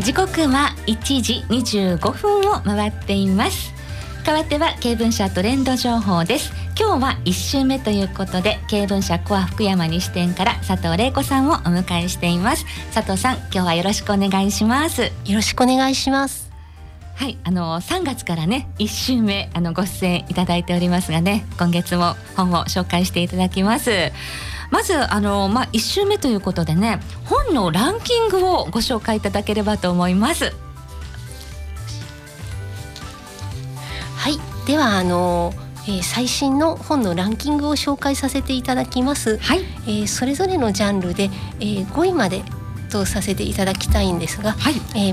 時刻は1時25分を回っています。代わっては経文社トレンド情報です。今日は1週目ということで、経文社コア福山西店から佐藤玲子さんをお迎えしています。佐藤さん、今日はよろしくお願いします。 よろしくお願いします。 はい、3月からね1週目ご出演いただいておりますがね、今月も本を紹介していただきます。まず1週目ということでね、本のランキングをご紹介いただければと思います。 はい、では最新の本のランキングを紹介させていただきます。 はい、 それぞれのジャンルで、5位までとさせていただきたいんですが、 はい、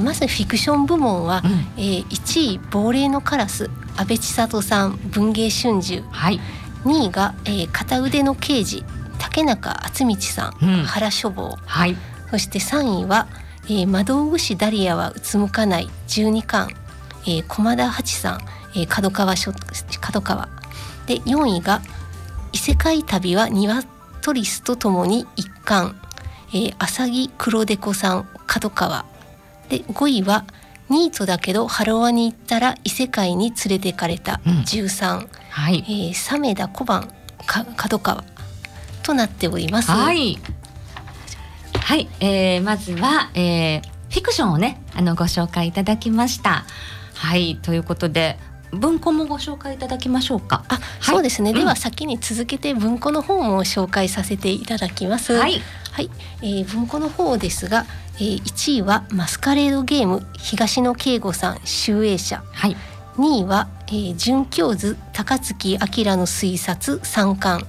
まずフィクション部門は、1位亡霊のカラス、安倍千里さん、文藝春秋。 はい、 2位が、片腕の刑事、竹中敦道さん、原書房。 はい、 そして3位は、魔道具師ダリアはうつむかない12巻、駒田八さん、角川で、4位が異世界旅はニワトリスとともに1巻、浅木黒デコさん、角川で、5位はニートだけどハロワに行ったら異世界に連れてかれた13、 はい、 鮫田小判角川となっております。 はい、はい、まずは、フィクションをねご紹介いただきました。はい、ということで文庫もご紹介いただきましょうか。 はい、そうですね、では先に続けて文庫の方も紹介させていただきます。 はい、 はい、文庫の方ですが、1位はマスカレードゲーム、東野圭吾さん、集英社。 はい、 2位は、准教図高槻明の推察3巻、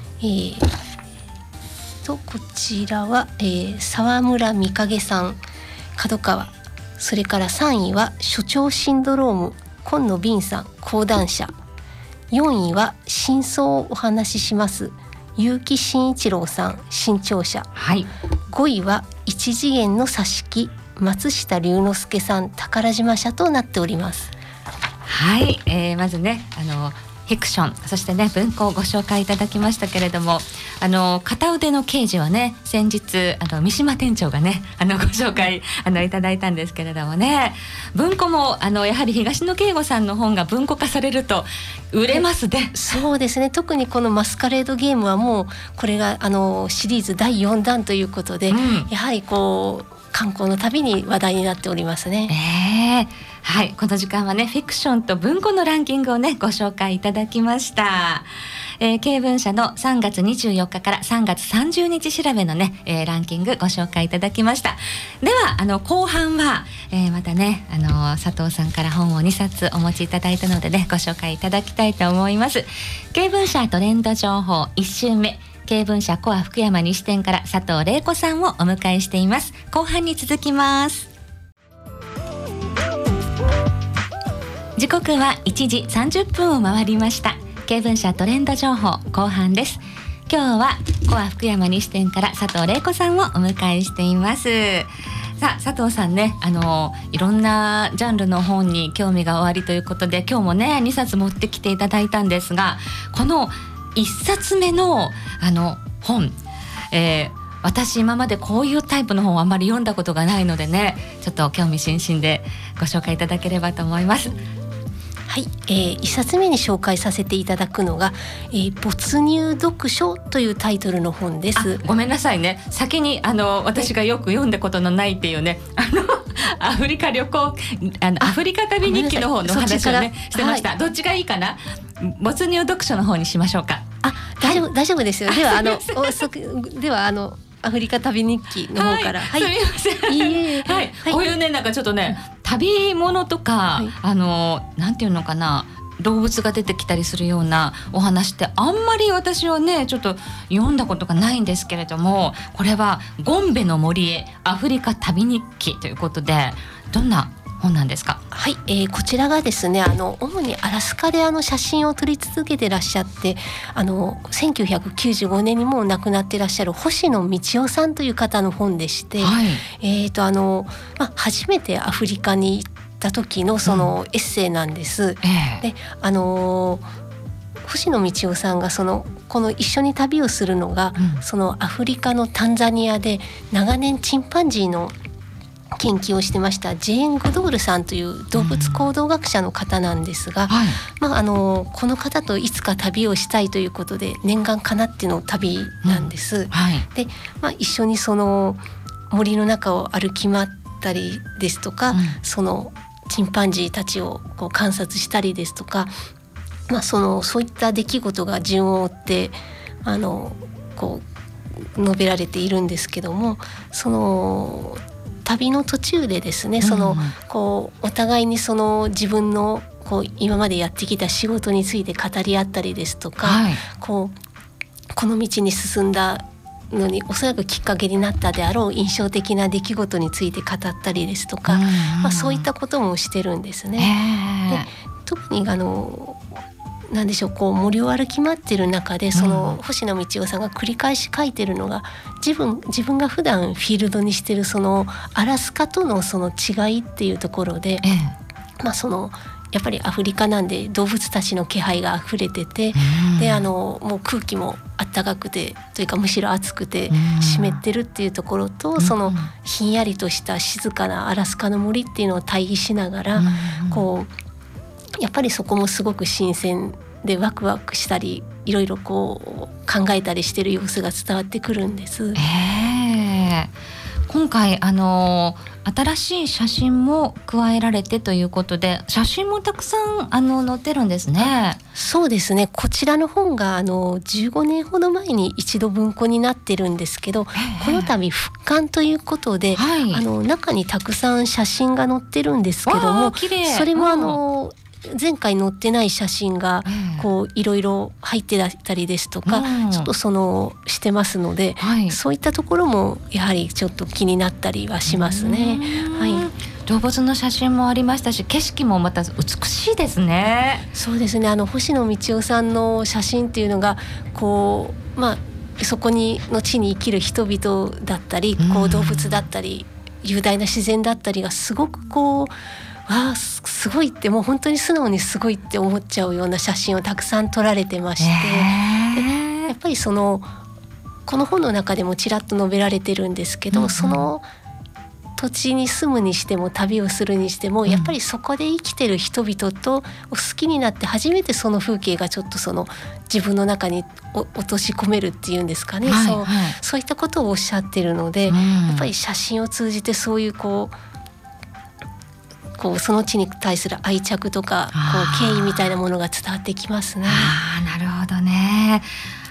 こちらは、沢村美影さん、角川。それから3位は所長シンドローム、今野敏さん、講談社。4位は真相をお話しします、結城真一郎さん、新潮社。 はい、 5位は一次元の挿し木、松下龍之介さん、宝島社となっております。 はい、まずねフィクション、そしてね文庫をご紹介いただきましたけれども、片腕の刑事はね先日三島店長がねご紹介いただいたんですけれどもね、文庫もやはり東野圭吾さんの本が文庫化されると売れますね。 そうですね、特にこのマスカレードゲームはもうこれがシリーズ第4弾ということで、やはり観光のたびに話題になっておりますね。 はい、この時間はねフィクションと文庫のランキングをねご紹介いただきました。経文社の3月24日から3月30日調べのね、ランキングご紹介いただきました。では後半は、またね佐藤さんから本を2冊お持ちいただいたのでねご紹介いただきたいと思います。経文社トレンド情報1週目、経文社コア福山西店から佐藤玲子さんをお迎えしています。後半に続きます。時刻は1時30分を回りました。経文社トレンド情報後半です。今日はコア福山西店から佐藤玲子さんをお迎えしています。さあ佐藤さんねいろんなジャンルの本に興味がおありということで、今日もね2冊持ってきていただいたんですが、この1冊目の本、私今までこういうタイプの本をあまり読んだことがないのでね、ちょっと興味津々でご紹介いただければと思います。 はい、1冊目に紹介させていただくのが、没入読書というタイトルの本です。 ごめんなさいね、先に私がよく読んだことのないっていうねアフリカ旅行アフリカ旅日記の方の話をねしてました、はい、どっちがいいかな、没入読書の方にしましょうか。 大丈夫ですよ。ではではアフリカ旅日記の方から、 はい、すみません。こういうねなんかちょっとね旅物とか、なんていうのかな、動物が出てきたりするようなお話ってあんまり私はねちょっと読んだことがないんですけれども、これはゴンベの森へアフリカ旅日記ということで、どんな本なんですか？ はい、こちらがですね主にアラスカで写真を撮り続けてらっしゃって、1995年にもう亡くなってらっしゃる星野道夫さんという方の本でして、はい、初めてアフリカに行った時のそのエッセイなんです。で星野道夫さんがこの一緒に旅をするのが、そのアフリカのタンザニアで長年チンパンジーの研究をしてましたジェーン・グドールさんという動物行動学者の方なんですが、この方といつか旅をしたいということで念願かなっての旅なんです、で、一緒にその森の中を歩き回ったりですとか、そのチンパンジーたちをこう観察したりですとか、そういった出来事が順を追ってこう述べられているんですけども、その旅の途中でですね、こうお互いにその自分のこう今までやってきた仕事について語り合ったりですとか、この道に進んだのにおそらくきっかけになったであろう印象的な出来事について語ったりですとか、そういったこともしてるんですね。で、特になんでしょう、こう森を歩き回ってる中でその星野道夫さんが繰り返し書いてるのが、自分が普段フィールドにしてるそのアラスカとのその違いっていうところで、やっぱりアフリカなんで動物たちの気配があふれてて、でもう空気も暖かくてというかむしろ暑くて湿ってるっていうところと、そのひんやりとした静かなアラスカの森っていうのを対比しながら、こうやっぱりそこもすごく新鮮でワクワクしたりいろいろこう考えたりしてる様子が伝わってくるんです。 今回新しい写真も加えられてということで、写真もたくさん載ってるんですね。 そうですね、こちらの本が15年ほど前に一度文庫になってるんですけど、この度復刊ということで、中にたくさん写真が載ってるんですけども、それも前回載ってない写真がこういろいろ入ってたりですとか、ちょっとしてますので、そういったところもやはりちょっと気になったりはしますね。 動物の写真もありましたし、景色もまた美しいですね。 そうですね、星野道夫さんの写真っていうのがこう、そこの地に生きる人々だったり、こう動物だったり雄大な自然だったりがすごくこうすごいって、もう本当に素直にすごいって思っちゃうような写真をたくさん撮られてまして、でやっぱりこの本の中でもちらっと述べられてるんですけど、その土地に住むにしても旅をするにしても、やっぱりそこで生きてる人々と好きになって初めてその風景がちょっと自分の中に落とし込めるっていうんですかね、そういったことをおっしゃってるので、やっぱり写真を通じてそういうこうその地に対する愛着とか敬意みたいなものが伝わってきますね。 なるほどね。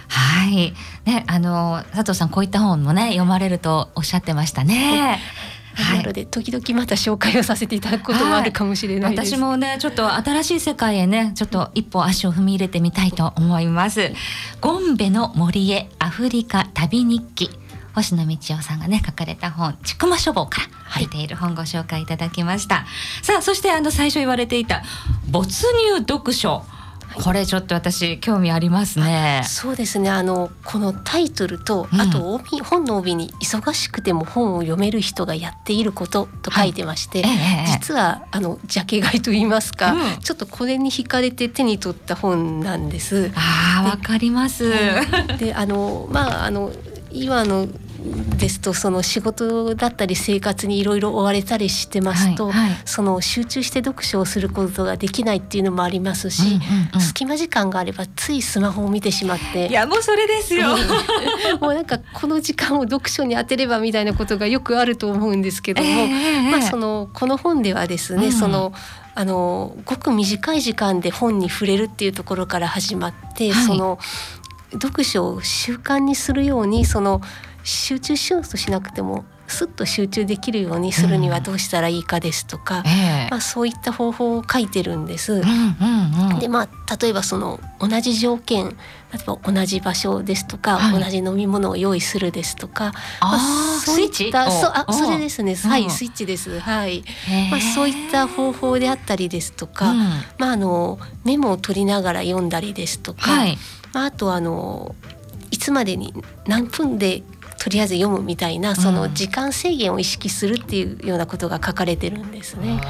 佐藤さん、こういった本もね読まれるとおっしゃってましたね。 なので時々また紹介をさせていただくこともあるかもしれないです。 私もねちょっと新しい世界へねちょっと一歩足を踏み入れてみたいと思います。ゴンベの森へアフリカ旅日記、星野道夫さんがね書かれた本、千曲書房から出ている本ご紹介いただきました。さあ、そして最初言われていた没入読書、これちょっと私興味ありますね。 そうですね、このタイトルと、あと本の帯に忙しくても本を読める人がやっていることと書いてまして、実はジャケ買いといいますか、ちょっとこれに惹かれて手に取った本なんです。 わかります。 で今のですとその仕事だったり生活にいろいろ追われたりしてますと、その集中して読書をすることができないっていうのもありますし、隙間時間があればついスマホを見てしまって、 いやもうそれですよもうなんかこの時間を読書に当てればみたいなことがよくあると思うんですけども、この本ではですね、ごく短い時間で本に触れるっていうところから始まって、読書を習慣にするように集中しようとしなくてもスッと集中できるようにするにはどうしたらいいかですとか、そういった方法を書いてるんです。で例えば同じ条件、例えば同じ場所ですとか、同じ飲み物を用意するですとか、そういったそれですね、スイッチです。そういった方法であったりですとか、メモを取りながら読んだりですとか、あといつまでに何分でとりあえず読むみたいな時間制限を意識するっていうようなことが書かれてるんですね。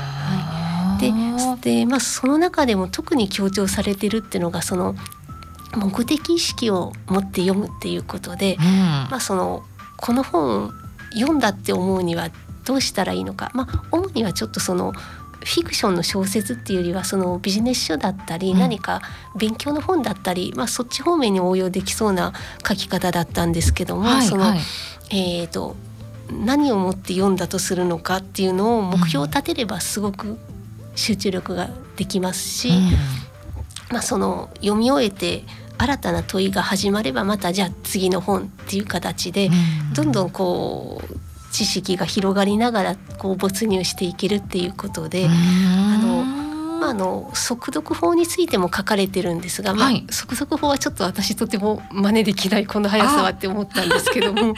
でその中でも特に強調されてるっていうのが目的意識を持って読むっていうことで、この本を読んだって思うにはどうしたらいいのか、主にはちょっとそのフィクションの小説っていうよりはそのビジネス書だったり、何か勉強の本だったり、そっち方面に応用できそうな書き方だったんですけども、何をもって読んだとするのかっていうのを目標を立てればすごく集中力ができますし、その読み終えて新たな問いが始まればまたじゃあ次の本っていう形でどんどんこう知識が広がりながらこう没入していけるっていうことで、速読法についても書かれてるんですが、速読法はちょっと私とても真似できないこの速さはって思ったんですけども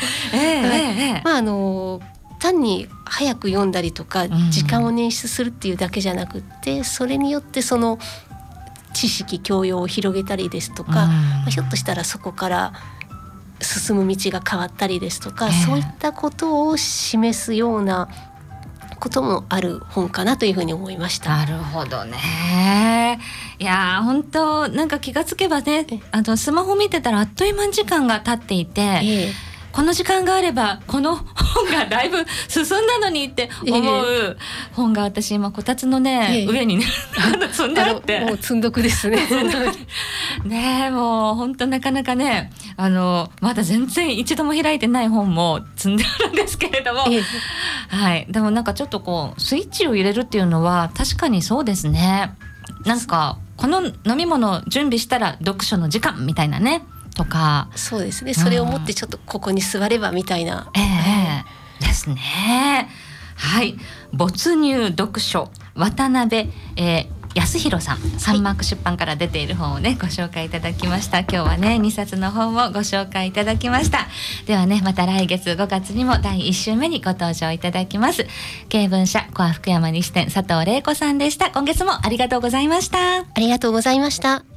単に早く読んだりとか時間を捻出するっていうだけじゃなくって、それによってその知識教養を広げたりですとか、ひょっとしたらそこから進む道が変わったりですとか、そういったことを示すようなこともある本かなというふうに思いました。 なるほどね。いや本当なんか気がつけばね、スマホ見てたらあっという間に時間が経っていて、この時間があればこの本がだいぶ進んだのにって思う本が私今こたつのね、上にね積んであって、 もう積んどくですねね、もう本当なかなかね、まだ全然一度も開いてない本も積んであるんですけれども、でもなんかちょっとこうスイッチを入れるっていうのは確かにそうですね。なんかこの飲み物を準備したら読書の時間みたいなねとか、 そうですね、それを持ってちょっとここに座ればみたいな、 ですね。没入読書、渡辺、康弘さん、サンマーク出版から出ている本をねご紹介いただきました。今日はね2冊の本をご紹介いただきました。ではね、また来月5月にも第1週目にご登場いただきます。経文社コア福山西店佐藤玲子さんでした。今月もありがとうございました。 ありがとうございました。